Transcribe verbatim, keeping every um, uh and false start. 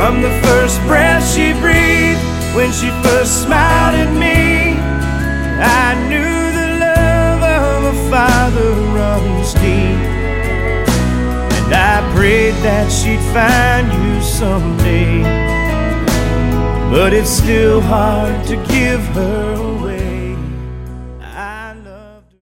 From the first breath she breathed, when she first smiled at me, I knew the love of a father runs deep. And I prayed that she'd find you someday, but it's still hard to give her